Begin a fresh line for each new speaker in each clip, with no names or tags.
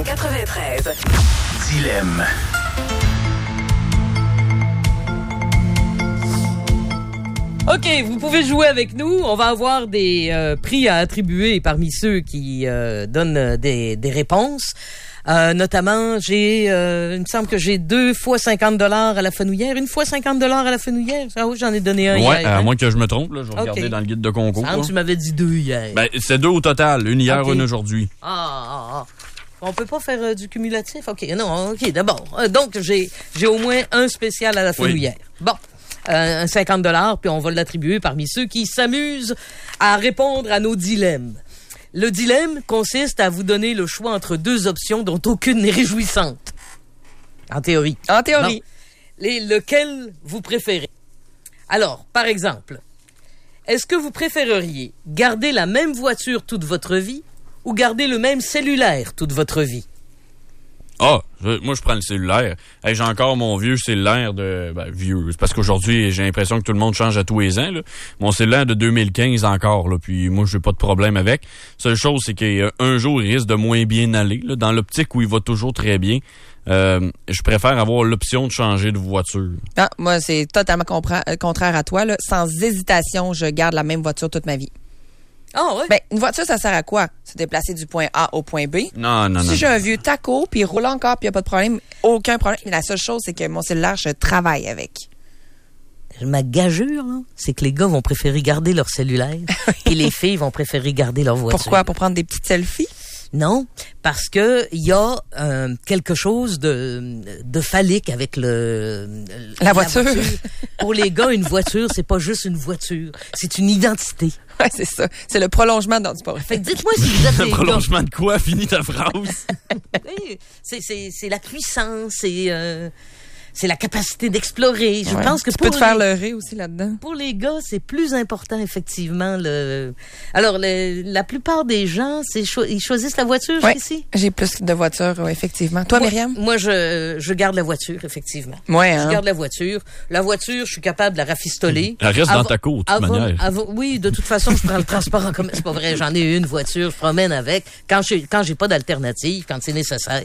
FM 93.
Dilemme.
OK, vous pouvez jouer avec nous. On va avoir des prix à attribuer parmi ceux qui donnent des réponses. Notamment, il me semble que j'ai 2 fois 50 $ à la fenouillère. Une fois 50 $ à la fenouillère. Ah oui, j'en ai donné un hier.
À moins que je me trompe, là, je vais regarder dans le guide de concours.
Tu m'avais dit 2 hier.
Ben, c'est 2 au total. Une hier, une aujourd'hui.
On peut pas faire du cumulatif? OK, non, OK, d'abord. Donc, j'ai au moins un spécial à la fenouillère. Oui. Bon. Un 50 $, puis on va l'attribuer parmi ceux qui s'amusent à répondre à nos dilemmes. Le dilemme consiste à vous donner le choix entre 2 options dont aucune n'est réjouissante. En théorie.
En théorie.
Lequel vous préférez? Alors, par exemple, est-ce que vous préféreriez garder la même voiture toute votre vie ou garder le même cellulaire toute votre vie?
Moi, je prends le cellulaire. Hey, j'ai encore mon vieux cellulaire vieux. C'est parce qu'aujourd'hui, j'ai l'impression que tout le monde change à tous les ans, là. Mon cellulaire de 2015 encore, là. Puis moi, j'ai pas de problème avec. Seule chose, c'est qu'un jour, il risque de moins bien aller, là. Dans l'optique où il va toujours très bien, je préfère avoir l'option de changer de voiture.
Ah, moi, c'est totalement contraire à toi, là. Sans hésitation, je garde la même voiture toute ma vie.
Ah oui?
Ben, une voiture, ça sert à quoi? Se déplacer du point A au point B.
Non.
Si j'ai un vieux taco, puis il roule encore, puis il n'y a pas de problème, aucun problème. Mais la seule chose, c'est que mon cellulaire, je travaille avec.
Ma gageure, là, c'est que les gars vont préférer garder leur cellulaire et les filles vont préférer garder leur voiture.
Pourquoi? Pour prendre des petites selfies?
Non, parce que il y a quelque chose de phallique avec
la voiture.
Pour les gars, une voiture, c'est pas juste une voiture, c'est une identité.
Ouais, c'est ça. C'est le prolongement dans du
Fait que dites-moi si vous êtes
le prolongement de quoi? Finis ta phrase.
C'est la puissance, c'est la capacité d'explorer. Je pense que
tu peux te faire leurrer aussi là-dedans.
Pour les gars, c'est plus important, effectivement. Alors, la plupart des gens, ils choisissent la voiture ici?
J'ai plus de voitures, effectivement. Toi, Myriam?
Moi, je garde la voiture, effectivement.
Je
garde la voiture. La voiture, je suis capable de la rafistoler.
Elle reste dans ta cour, de toute manière.
Oui, de toute façon, je prends le transport en commun. C'est pas vrai, j'en ai une voiture, je promène avec. Quand j'ai pas d'alternative, quand c'est nécessaire.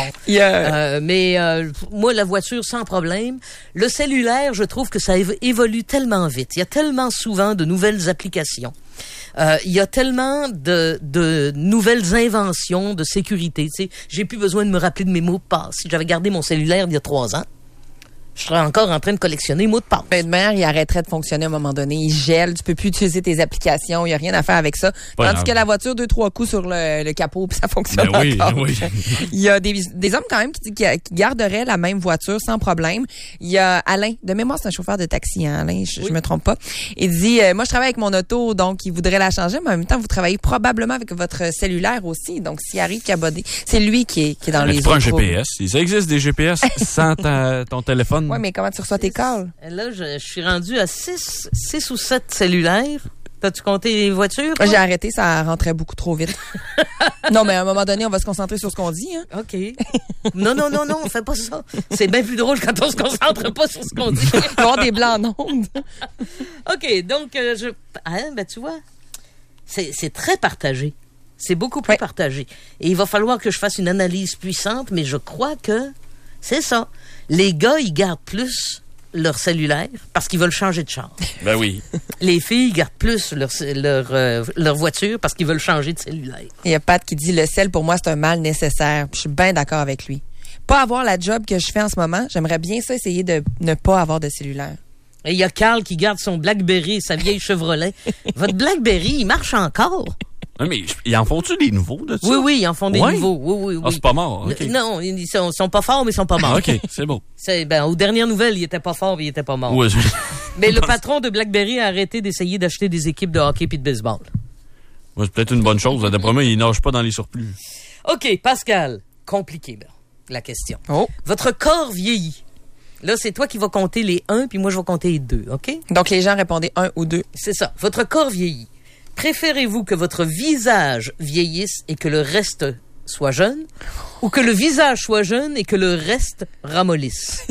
Bon. Mais moi, la voiture, sans problème. Le cellulaire, je trouve que ça évolue tellement vite. Il y a tellement souvent de nouvelles applications. Il y a tellement de nouvelles inventions de sécurité. Tu sais, j'ai plus besoin de me rappeler de mes mots de passe. Si j'avais gardé mon cellulaire il y a 3 ans, je serais encore en train de collectionner mots de passe.
Ben, de manière, il arrêterait de fonctionner à un moment donné. Il gèle, tu peux plus utiliser tes applications, il y a rien à faire avec ça. Tandis que la voiture, 2-3 coups sur le capot, puis ça fonctionne encore.
Oui.
Il y a des hommes quand même qui garderaient la même voiture sans problème. Il y a Alain, de mémoire, c'est un chauffeur de taxi, hein, Alain, je me trompe pas. Il dit, moi je travaille avec mon auto, donc il voudrait la changer, mais en même temps, vous travaillez probablement avec votre cellulaire aussi. Donc s'il arrive qu'à boder, c'est lui qui est dans les
tu prends un GPS. Ça existe des GPS sans ton téléphone.
Oui, mais comment tu reçois tes calls?
Là, je suis rendu à 6 ou 7 cellulaires. T'as-tu compté les voitures?
J'ai arrêté, ça rentrait beaucoup trop vite. Non, mais à un moment donné, on va se concentrer sur ce qu'on dit. Hein?
OK. Non, on fait pas ça. C'est bien plus drôle quand on se concentre pas sur ce qu'on dit.
Il va y avoir des blancs en ondes.
OK, donc, tu vois, c'est très partagé. C'est beaucoup plus partagé. Et il va falloir que je fasse une analyse puissante, mais je crois que c'est ça. Les gars, ils gardent plus leur cellulaire parce qu'ils veulent changer de char.
Ben oui.
Les filles gardent plus leur voiture parce qu'ils veulent changer de cellulaire.
Il y a Pat qui dit, le sel, pour moi, c'est un mal nécessaire. Je suis bien d'accord avec lui. Pas avoir la job que je fais en ce moment, j'aimerais bien ça essayer de ne pas avoir de cellulaire.
Et il y a Carl qui garde son BlackBerry, sa vieille Chevrolet. Votre BlackBerry, il marche encore?
Oui, mais ils en font-tu des nouveaux de ça?
Oui, ils en font des nouveaux. Oui.
Ah, c'est pas mort. Okay.
Non, ils sont pas forts, mais ils sont pas morts.
OK, c'est bon.
Aux dernières nouvelles, il était pas fort, mais il était pas mort.
Oui,
mais le patron de BlackBerry a arrêté d'essayer d'acheter des équipes de hockey puis de baseball.
Ouais, c'est peut-être une bonne chose. D'après moi, il nage pas dans les surplus.
OK, Pascal, compliqué, la question.
Oh.
Votre corps vieillit. Là, c'est toi qui vas compter les 1, puis moi, je vais compter les 2, OK?
Donc, les gens répondaient 1 ou 2.
C'est ça. Votre corps vieillit. Préférez-vous que votre visage vieillisse et que le reste soit jeune, ou que le visage soit jeune et que le reste ramollisse?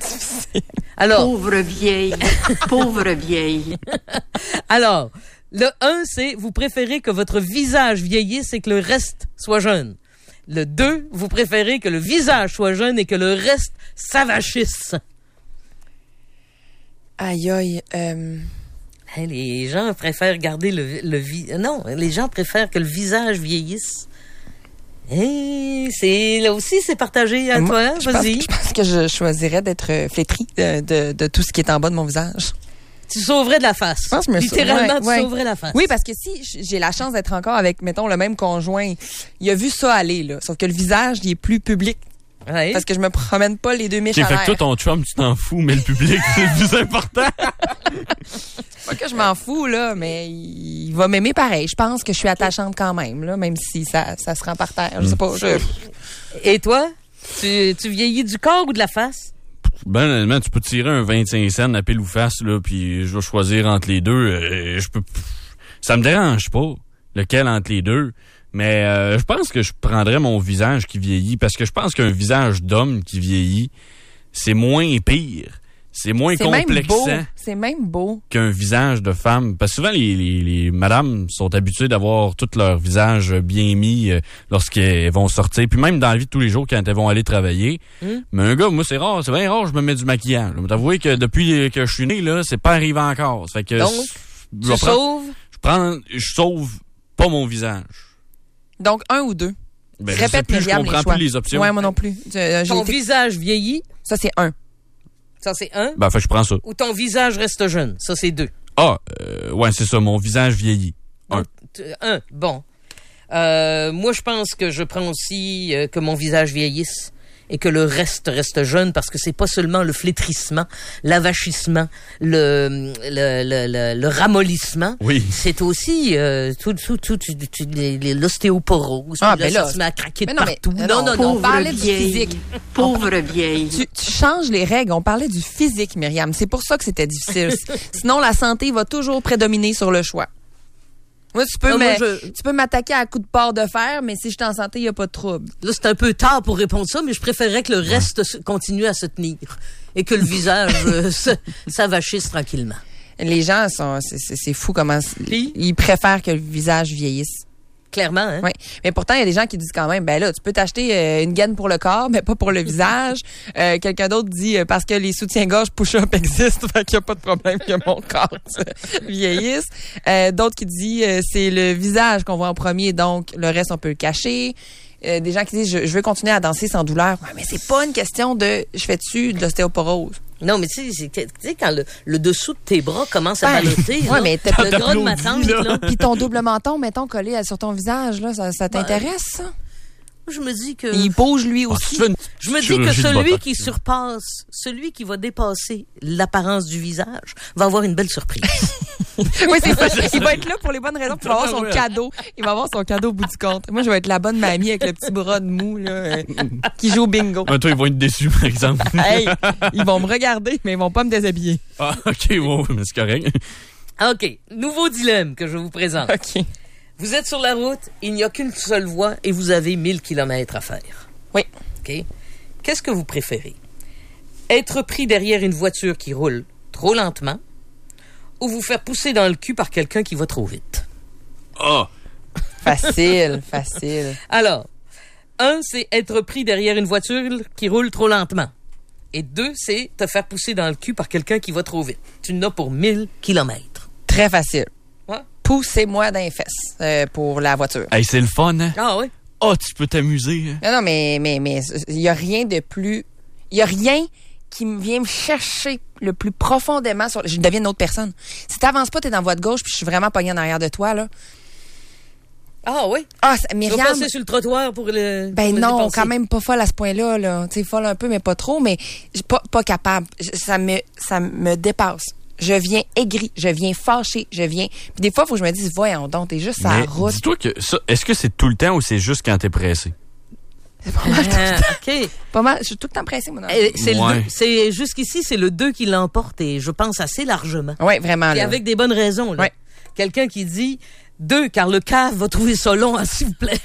Alors,
pauvre vieille.
Alors, le 1, c'est vous préférez que votre visage vieillisse et que le reste soit jeune. Le 2, vous préférez que le visage soit jeune et que le reste s'avachisse.
Aïe, aïe.
Les gens préfèrent garder Non, les gens préfèrent que le visage vieillisse. Là aussi, c'est partagé à toi. Vas-y.
Je pense que je choisirais d'être flétrie de tout ce qui est en bas de mon visage.
Tu sauverais de la face.
Je pense que
littéralement, tu sauverais la face.
Oui, parce que si j'ai la chance d'être encore avec, mettons, le même conjoint, il a vu ça aller, là. Sauf que le visage, il est plus public.
Ouais.
Parce que je me promène pas les deux méchants.
Fait que toi, ton chum, tu t'en fous, mais le public, c'est le plus important.
Pas que je m'en fous, là, mais il va m'aimer pareil. Je pense que je suis attachante quand même, là, même si ça se rend par terre. Je sais pas.
Et toi? Tu vieillis du corps ou de la face?
Ben, honnêtement, tu peux tirer un 25 cents à pile ou face, là, puis je vais choisir entre les deux. Ça me dérange pas, lequel entre les deux. Mais je pense que je prendrais mon visage qui vieillit, parce que je pense qu'un visage d'homme qui vieillit, c'est moins pire. C'est moins complexant.
C'est même beau.
Qu'un visage de femme. Parce que souvent, les madames sont habituées d'avoir tout leur visage bien mis lorsqu'elles vont sortir. Puis même dans la vie de tous les jours, quand elles vont aller travailler. Mais un gars, moi, c'est bien rare, je me mets du maquillage. Je vais t'avouer que depuis que je suis né, là, c'est pas arrivé encore. Ça fait que
donc,
je sauve pas mon visage.
Donc, 1 ou 2?
Ben, répète, je comprends plus les options.
Ouais, moi non plus.
Ton visage vieillit?
Ça, c'est 1.
Ça, c'est 1?
Ben, fait, je prends ça.
Ou ton visage reste jeune? Ça, c'est 2.
Ouais, c'est ça. Mon visage vieillit. 1.
1, bon. Moi, je pense que je prends aussi que mon visage vieillisse et que le reste jeune, parce que c'est pas seulement le flétrissement, l'avachissement, le ramollissement.
Oui.
C'est aussi l'ostéoporose.
Ah,
ben là, ça se met à craquer de partout.
Non, on parlait du physique.
Pauvre vieille.
Tu changes les règles. On parlait du physique, Myriam. C'est pour ça que c'était difficile. Sinon, la santé va toujours prédominer sur le choix. Moi, tu peux m'attaquer à coups de porc de fer, mais si je suis en santé, il n'y a pas de trouble.
Là, c'est un peu tard pour répondre ça, mais je préférerais que le reste continue à se tenir et que le visage s'avachisse tranquillement.
Les gens c'est fou comment ils préfèrent que le visage vieillisse.
Clairement, hein?
Oui. Mais pourtant, il y a des gens qui disent quand même, ben là, tu peux t'acheter une gaine pour le corps, mais pas pour le visage. Quelqu'un d'autre dit, parce que les soutiens-gorge push-up existent, fait qu'il n'y a pas de problème que mon corps vieillisse. D'autres qui disent, c'est le visage qu'on voit en premier, donc le reste, on peut le cacher. Des gens qui disent, je veux continuer à danser sans douleur. Ouais, mais c'est pas une question de, je fais-tu de l'ostéoporose.
Non, mais tu sais, quand le dessous de tes bras commence à balloter,
ouais, mais
le gras de ma tante, là.
Puis ton double menton, mettons, collé sur ton visage, là, ça t'intéresse, ça?
Je me dis que...
Il bouge lui aussi.
Je me dis que celui qui va dépasser l'apparence du visage va avoir une belle surprise.
Oui, c'est ça. Il va être là pour les bonnes raisons. Il va avoir son cadeau. Il va avoir son cadeau au bout du compte. Moi, je vais être la bonne mamie avec le petit bras de mou, là, qui joue au bingo.
Toi, ils vont être déçus, par exemple.
Hey, ils vont me regarder, mais ils vont pas me déshabiller.
Ah, OK, bon, mais c'est correct.
OK. Nouveau dilemme que je vous présente.
OK.
Vous êtes sur la route, il n'y a qu'une seule voie et vous avez 1000 kilomètres à faire.
Oui.
OK. Qu'est-ce que vous préférez? Être pris derrière une voiture qui roule trop lentement ou vous faire pousser dans le cul par quelqu'un qui va trop vite?
Ah!
Facile.
Alors, 1, c'est être pris derrière une voiture qui roule trop lentement. Et 2, c'est te faire pousser dans le cul par quelqu'un qui va trop vite. Tu n'as pour 1000 kilomètres.
Très facile.
Ouais.
Poussez-moi dans les fesses pour la voiture.
Hey, c'est le fun, hein?
Ah oui?
Oh, tu peux t'amuser. Hein?
Non, mais il y a rien de plus... Il y a rien qui vient me chercher le plus profondément sur... Je deviens une autre personne. Si t'avances pas, t'es dans la voie de gauche, puis je suis vraiment pognée en arrière de toi, là.
Ah oui?
Ah, Myriam...
Tu vas passer sur le trottoir pour le...
Ben
pour
non,
le dépasser.
quand même pas folle à ce point-là, là. Tu sais, folle un peu, mais pas trop, mais pas capable. Ça me dépasse. Je viens aigrie, je viens fâchée, je viens... Puis des fois, il faut que je me dise, voyons donc, t'es juste à la route.
Dis-toi que ça, est-ce que c'est tout le temps ou c'est juste quand t'es pressé?
C'est pas mal tout le temps.
OK.
Pas mal, je suis tout le temps pressée, moi.
C'est jusqu'ici, c'est le 2 qui l'emporte et je pense assez largement.
Oui, vraiment.
Et avec des bonnes raisons, là.
Ouais.
Quelqu'un qui dit 2, car le cave va trouver ça long, hein, s'il vous plaît.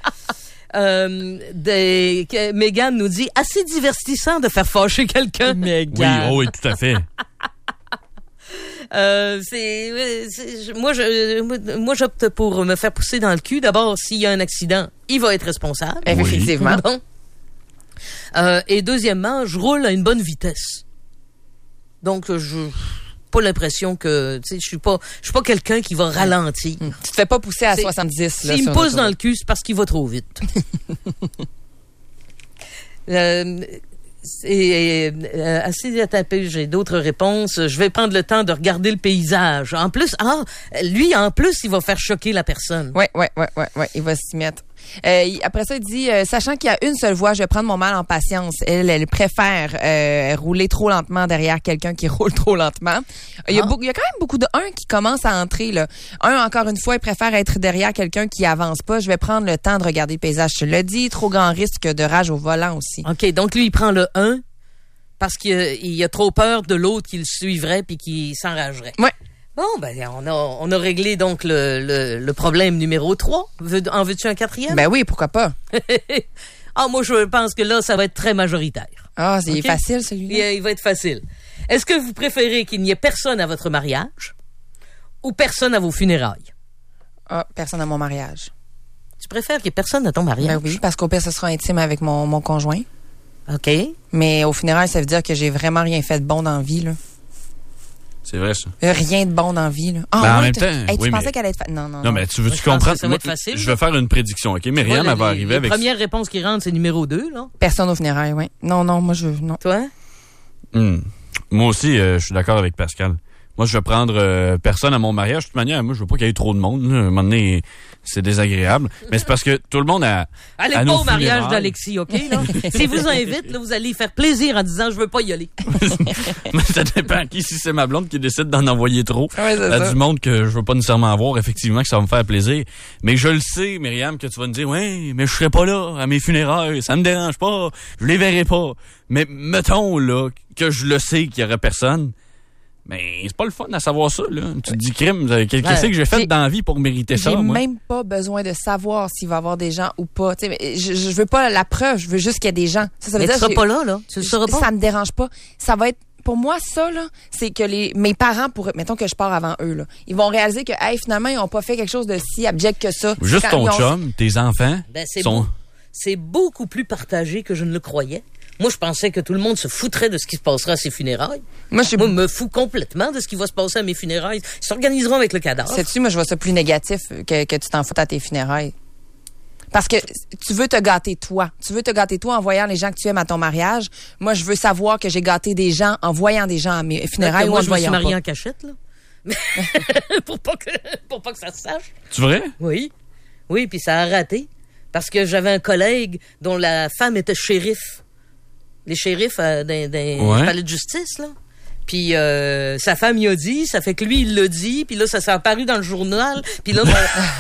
Mégane nous dit assez divertissant de faire fâcher quelqu'un.
Mégane.
Oui, tout à fait.
Moi, j'opte pour me faire pousser dans le cul. D'abord, s'il y a un accident, il va être responsable.
Effectivement.
Bon. Et deuxièmement, je roule à une bonne vitesse. Donc, pas l'impression que, tu sais, je suis pas quelqu'un qui va ralentir.
Tu te fais pas pousser à 70, là.
S'il me pousse dans le cul, c'est parce qu'il va trop vite. Assez tapé, j'ai d'autres réponses. Je vais prendre le temps de regarder le paysage. En plus, lui, il va faire choquer la personne.
Ouais, il va s'y mettre. Après ça, il dit, sachant qu'il y a une seule voie, je vais prendre mon mal en patience. Elle préfère rouler trop lentement derrière quelqu'un qui roule trop lentement. Il y a quand même beaucoup de qui commencent à entrer, là. Encore une fois, il préfère être derrière quelqu'un qui avance pas. Je vais prendre le temps de regarder le paysage. Je le dis, trop grand risque de rage au volant aussi.
OK, donc lui, il prend le 1 parce qu'il a trop peur de l'autre qui le suivrait puis qui s'enragerait.
Ouais.
Bon, on a réglé donc le problème numéro 3. En veux-tu un 4e?
Ben oui, pourquoi pas?
Moi, je pense que là, ça va être très majoritaire.
C'est facile, celui-là.
Il va être facile. Est-ce que vous préférez qu'il n'y ait personne à votre mariage ou personne à vos funérailles?
Personne à mon mariage.
Tu préfères qu'il n'y ait personne à ton mariage?
Ben oui, parce qu'au pire, ce sera intime avec mon conjoint.
OK.
Mais au funérailles, ça veut dire que j'ai vraiment rien fait de bon dans la vie, là.
C'est vrai, ça.
Rien de bon dans la vie, là.
En même temps,
tu pensais qu'elle allait être Non,
mais tu comprends?
Ça va être facile.
Je vais faire une prédiction, OK? Myriam, elle va arriver avec...
La première réponse qui rentre, c'est numéro 2, là.
Personne au funérailles, oui. Non, moi, non.
Toi?
Moi aussi, je suis d'accord avec Pascal. Moi, je vais prendre personne à mon mariage. De toute manière, moi, je veux pas qu'il y ait trop de monde. Là. À un moment donné, c'est désagréable. Mais c'est parce que tout le monde a...
Allez pas au mariage d'Alexis, OK? Là? S'il vous invite, là, vous allez faire plaisir en disant « Je veux pas y aller ».
Mais ça dépend à qui. Si c'est ma blonde qui décide d'en envoyer trop,
ouais,
du monde que je veux pas nécessairement avoir, effectivement, que ça va me faire plaisir. Mais je le sais, Myriam, que tu vas me dire « Ouais, mais je serai pas là à mes funérailles. Ça me dérange pas. Je les verrai pas. » Mais mettons là que je le sais qu'il y aurait personne. Mais c'est pas le fun à savoir ça, là. Tu te dis, crime, qu'est-ce que j'ai fait dans la vie pour mériter ça, moi?
J'ai même pas besoin de savoir s'il va y avoir des gens ou pas. Tu sais, je veux pas la preuve, je veux juste qu'il y ait des gens. Ça veut dire
tu seras pas là. Tu le sauras pas.
Ça me dérange pas. Ça va être, pour moi, ça, là, c'est que mes parents mettons que je pars avant eux, là. Ils vont réaliser que, finalement, ils ont pas fait quelque chose de si abject que ça.
Juste ton chum, tes enfants.
C'est beaucoup plus partagé que je ne le croyais. Moi, je pensais que tout le monde se foutrait de ce qui se passera à ses funérailles. Moi, je me fous complètement de ce qui va se passer à mes funérailles. Ils s'organiseront avec le cadavre.
Sais-tu, moi, je vois ça plus négatif que tu t'en foutes à tes funérailles. Parce que tu veux te gâter toi. Tu veux te gâter toi en voyant les gens que tu aimes à ton mariage. Moi, je veux savoir que j'ai gâté des gens en voyant des gens à mes funérailles ou en voyant pas.
Moi, je me suis mariée en cachette, là. pour pas que ça se sache.
C'est vrai?
Oui. Oui, puis ça a raté. Parce que j'avais un collègue dont la femme était shérif. Les shérifs d'un palais de justice, là. Puis sa femme y a dit, ça fait que lui, il l'a dit, puis là, ça s'est apparu dans le journal, puis là,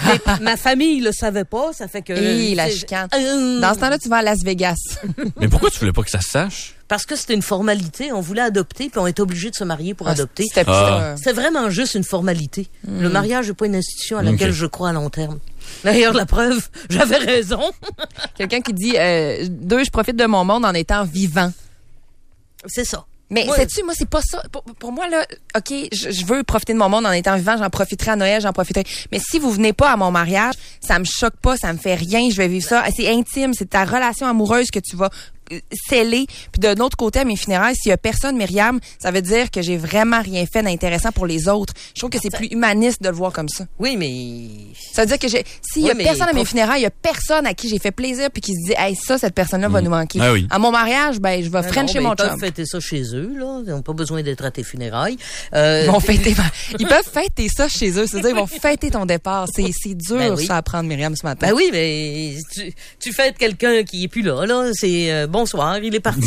ma famille, il le savait pas, ça fait que...
la chicane. Dans ce temps-là, tu vas à Las Vegas.
Mais pourquoi tu voulais pas que ça se sache?
Parce que c'était une formalité, on voulait adopter, puis on était obligé de se marier pour adopter.
C'était
vraiment juste une formalité. Le mariage n'est pas une institution à laquelle je crois à long terme. D'ailleurs, la preuve, j'avais raison.
Quelqu'un qui dit, je profite de mon monde en étant vivant.
C'est ça.
Mais sais-tu, moi, c'est pas ça. Pour moi, là, OK, je veux profiter de mon monde en étant vivant, j'en profiterai à Noël, j'en profiterai. Mais si vous venez pas à mon mariage, ça me choque pas, ça me fait rien, je vais vivre ça. C'est intime, c'est ta relation amoureuse que tu vas sceller. Puis de l'autre côté, à mes funérailles, s'il y a personne, Myriam, ça veut dire que j'ai vraiment rien fait d'intéressant pour les autres. Je trouve que c'est plus humaniste de le voir comme ça.
Oui, mais...
Ça veut dire que s'il y a personne à mes funérailles, il y a personne à qui j'ai fait plaisir puis qui se dit, hey, ça, cette personne-là va nous manquer.
Ah oui.
À mon mariage, je vais frencher mon chum.
Ils peuvent fêter ça chez eux, là. Ils n'ont pas besoin d'être à tes funérailles.
Ils peuvent fêter ça chez eux. C'est-à-dire, ils vont fêter ton départ. C'est dur, ça, à prendre, Myriam, ce matin.
Ben oui, mais tu fêtes quelqu'un qui est plus là. C'est bonsoir, il est parti.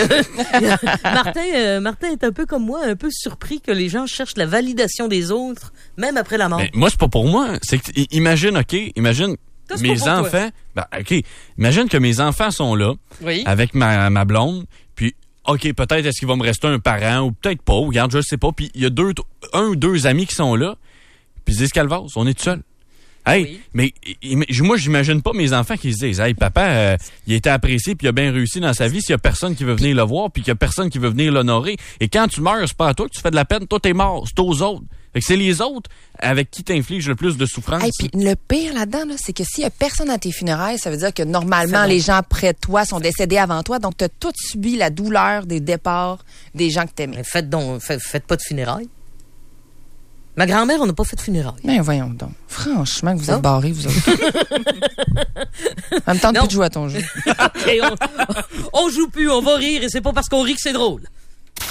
Martin est un peu comme moi, un peu surpris que les gens cherchent la validation des autres, même après la mort.
Mais moi, c'est pas pour moi. C'est que, imagine mes enfants. Imagine que mes enfants sont là, avec ma blonde, puis OK, peut-être est-ce qu'il va me rester un parent, ou peut-être pas, ou regarde, je sais pas, puis il y a un ou deux amis qui sont là, puis ils disent Calvas, on est tout seul. Hey, mais moi, j'imagine pas mes enfants qui se disent, hey, papa, il a été apprécié puis il a bien réussi dans sa vie s'il y a personne qui veut venir le voir puis qu'il y a personne qui veut venir l'honorer. Et quand tu meurs, c'est pas à toi que tu fais de la peine. Toi, t'es mort. C'est aux autres. Fait que c'est les autres avec qui t'infliges le plus de souffrance.
Et puis le pire là-dedans, là, c'est que s'il y a personne à tes funérailles, ça veut dire que normalement, les gens près de toi sont décédés avant toi. Donc, t'as tout subi la douleur des départs des gens que t'aimais.
Faites pas de funérailles. Ma grand-mère, on n'a pas fait de funérailles.
Ben voyons donc. Franchement, que vous êtes barrés, vous autres. En même temps, plus de jouer à ton jeu.
Okay, on joue plus, on va rire et c'est pas parce qu'on rit que c'est drôle.